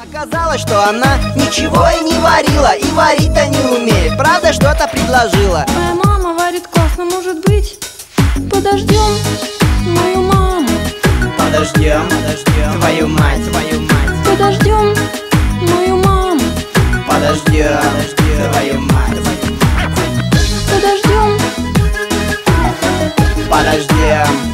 Оказалось, что она ничего и не варила, и варить-то не умеет. Правда, что-то предложила. Моя мама варит классно, может быть, подождем мою маму. Подождем твою мать, Подождем мою маму. подождем твою мать, Подождем. подождем